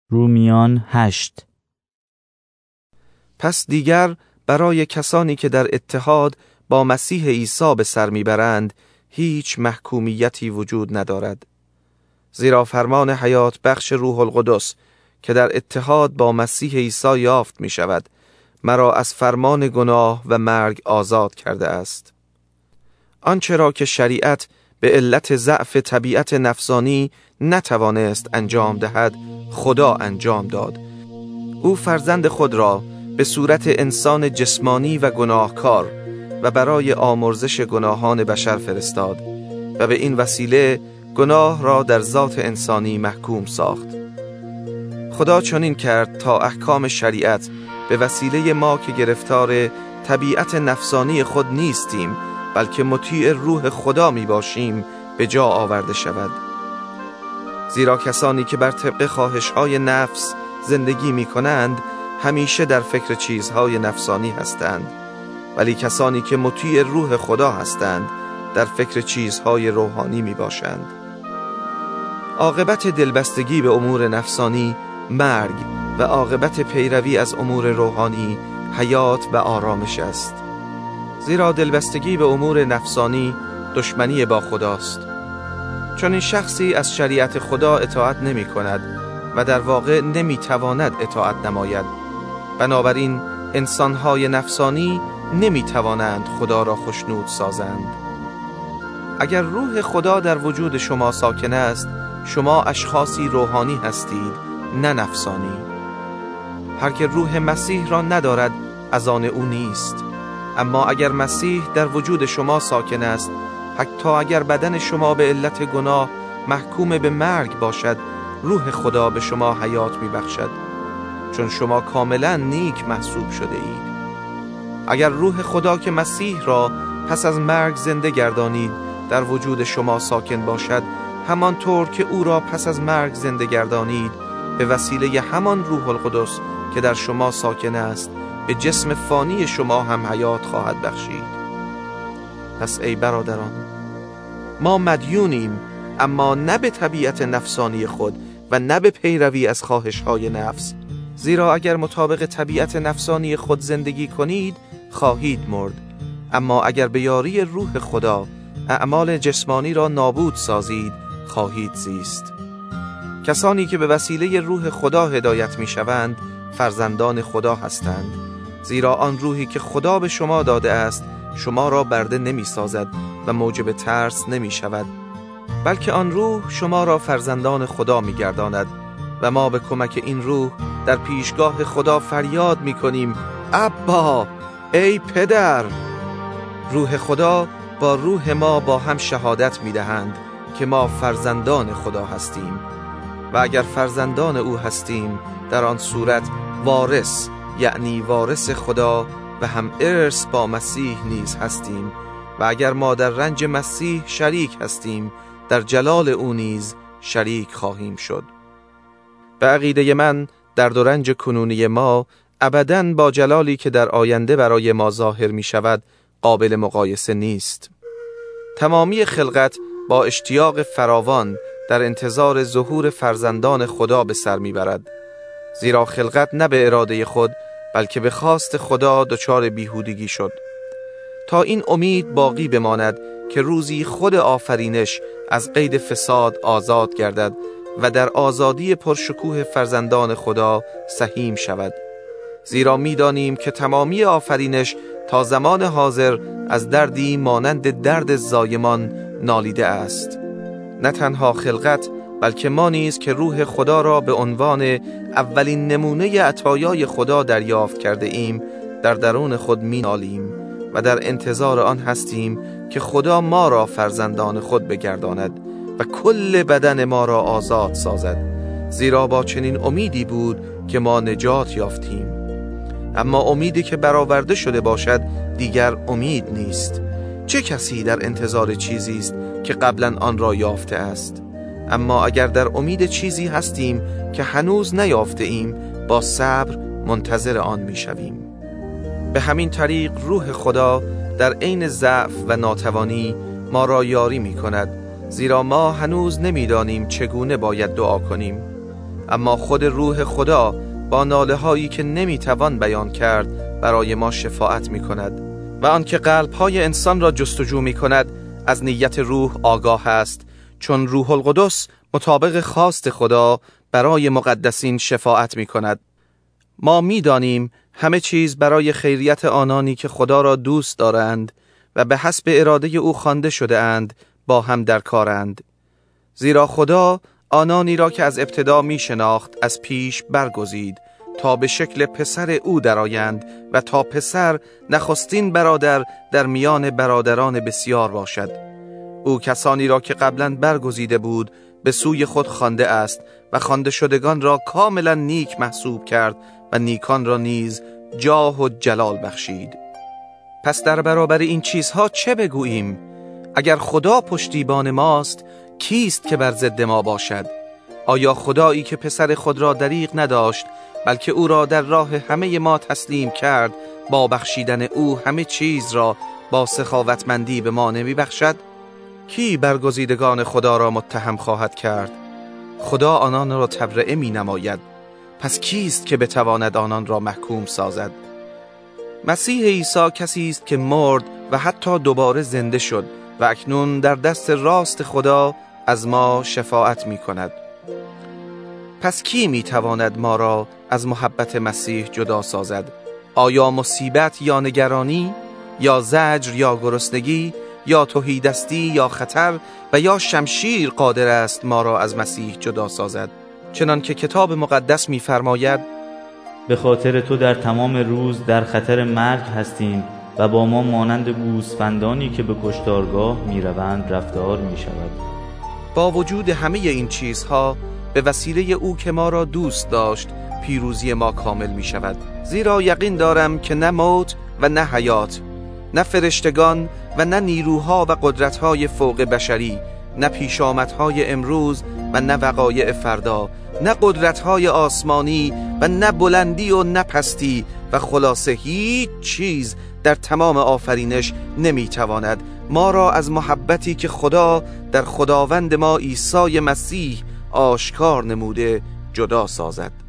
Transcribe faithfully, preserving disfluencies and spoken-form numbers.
رومیان هشت. پس دیگر برای کسانی که در اتحاد با مسیح عیسی به سر میبرند هیچ محکومیتی وجود ندارد، زیرا فرمان حیات بخش روح القدس که در اتحاد با مسیح عیسی یافت می شود مرا از فرمان گناه و مرگ آزاد کرده است. آنچه را که شریعت به علت ضعف طبیعت نفسانی نتوانست انجام دهد خدا انجام داد. او فرزند خود را به صورت انسان جسمانی و گناهکار و برای آمرزش گناهان بشر فرستاد و به این وسیله گناه را در ذات انسانی محکوم ساخت. خدا چنین کرد تا احکام شریعت به وسیله ما که گرفتار طبیعت نفسانی خود نیستیم بلکه مطیع روح خدا می باشیم به جا آورده شود. زیرا کسانی که بر طبق خواهش‌های نفس زندگی می کنند همیشه در فکر چیزهای نفسانی هستند، ولی کسانی که مطیع روح خدا هستند در فکر چیزهای روحانی می باشند. عاقبت دلبستگی به امور نفسانی مرگ و عاقبت پیروی از امور روحانی حیات و آرامش است. زیرا دلبستگی به امور نفسانی دشمنی با خداست، چون این شخصی از شریعت خدا اطاعت نمی کند و در واقع نمی تواند اطاعت نماید. بنابراین انسانهای نفسانی نمی توانند خدا را خوشنود سازند. اگر روح خدا در وجود شما ساکن است شما اشخاصی روحانی هستید نه نفسانی. هر که روح مسیح را ندارد از آن او نیست. اما اگر مسیح در وجود شما ساکن است حتی اگر بدن شما به علت گناه محکوم به مرگ باشد روح خدا به شما حیات می بخشد، چون شما کاملا نیک محسوب شده اید. اگر روح خدا که مسیح را پس از مرگ زنده گردانید در وجود شما ساکن باشد، همانطور که او را پس از مرگ زنده گردانید به وسیله همان روح القدس که در شما ساکن است به جسم فانی شما هم حیات خواهد بخشید. پس ای برادران، ما مدیونیم اما نه به طبیعت نفسانی خود و نه به پیروی از خواهش‌های نفس، زیرا اگر مطابق طبیعت نفسانی خود زندگی کنید خواهید مرد، اما اگر به یاری روح خدا اعمال جسمانی را نابود سازید خواهید زیست. کسانی که به وسیله روح خدا هدایت می شوند فرزندان خدا هستند، زیرا آن روحی که خدا به شما داده است شما را برده نمی سازد و موجب ترس نمی شود، بلکه آن روح شما را فرزندان خدا می گرداند و ما به کمک این روح در پیشگاه خدا فریاد می کنیم ابا، ای پدر. روح خدا با روح ما با هم شهادت می دهند که ما فرزندان خدا هستیم و اگر فرزندان او هستیم در آن صورت وارث، یعنی وارث خدا و هم ارث با مسیح نیز هستیم و اگر ما در رنج مسیح شریک هستیم در جلال او نیز شریک خواهیم شد. به عقیده من درد و رنج کنونی ما ابداً با جلالی که در آینده برای ما ظاهر می شود قابل مقایسه نیست. تمامی خلقت با اشتیاق فراوان در انتظار ظهور فرزندان خدا به سر می برد، زیرا خلقت نه به اراده خود بلکه به خواست خدا دچار بیهودگی شد، تا این امید باقی بماند که روزی خود آفرینش از قید فساد آزاد گردد و در آزادی پرشکوه فرزندان خدا سهیم شود. زیرا می دانیم که تمامی آفرینش تا زمان حاضر از دردی مانند درد زایمان نالیده است. نه تنها خلقت بلکه ما نیز که روح خدا را به عنوان اولین نمونه عطایای خدا دریافت کرده ایم در درون خود می نالیم و در انتظار آن هستیم که خدا ما را فرزندان خود بگرداند و کل بدن ما را آزاد سازد، زیرا با چنین امیدی بود که ما نجات یافتیم. اما امیدی که برآورده شده باشد دیگر امید نیست. چه کسی در انتظار چیزی است که قبلا آن را یافته است؟ اما اگر در امید چیزی هستیم که هنوز نیافته ایم با صبر منتظر آن می شویم. به همین طریق روح خدا در عین ضعف و ناتوانی ما را یاری می کند، زیرا ما هنوز نمی دانیم چگونه باید دعا کنیم. اما خود روح خدا با ناله هایی که نمیتوان بیان کرد برای ما شفاعت می کند و آنکه قلب های انسان را جستجو می کند از نیت روح آگاه است، چون روح القدس مطابق خواست خدا برای مقدسین شفاعت می کند. ما می دانیم همه چیز برای خیریت آنانی که خدا را دوست دارند و به حسب اراده او خوانده شده اند با هم در کارند. زیرا خدا آنانی را که از ابتدا می شناخت از پیش برگزید تا به شکل پسر او درآیند و تا پسر نخستین برادر در میان برادران بسیار باشد. او کسانی را که قبلا برگزیده بود به سوی خود خوانده است و خوانده شدگان را کاملا نیک محسوب کرد و نیکان را نیز جاه و جلال بخشید. پس در برابر این چیزها چه بگوییم؟ اگر خدا پشتیبان ماست کیست که بر ضد ما باشد؟ آیا خدایی که پسر خود را دریغ نداشت بلکه او را در راه همه ما تسلیم کرد با بخشیدن او همه چیز را با سخاوتمندی به ما نمی بخشد؟ کی برگزیدگان خدا را متهم خواهد کرد؟ خدا آنان را تبرئه می نماید. پس کیست که بتواند آنان را محکوم سازد؟ مسیح عیسی کسی است که مرد و حتی دوباره زنده شد و اکنون در دست راست خدا از ما شفاعت می کند. پس کی می تواند ما را از محبت مسیح جدا سازد؟ آیا مصیبت یا نگرانی یا زجر یا گرسنگی یا تهیدستی یا خطر و یا شمشیر قادر است ما را از مسیح جدا سازد؟ چنان که کتاب مقدس می فرماید به خاطر تو در تمام روز در خطر مرگ هستیم و با ما مانند گوسفندانی که به کشتارگاه می روند رفتار می شود. با وجود همه این چیزها به وسیله او که ما را دوست داشت پیروزی ما کامل می شود. زیرا یقین دارم که نه موت و نه حیات، نه فرشتگان و نه نیروها و قدرتهای فوق بشری، نه پیشامدهای امروز و نه وقایع فردا، نه قدرتهای آسمانی و نه بلندی و نه پستی و خلاصه هیچ چیز در تمام آفرینش نمیتواند ما را از محبتی که خدا در خداوند ما عیسی مسیح آشکار نموده جدا سازد.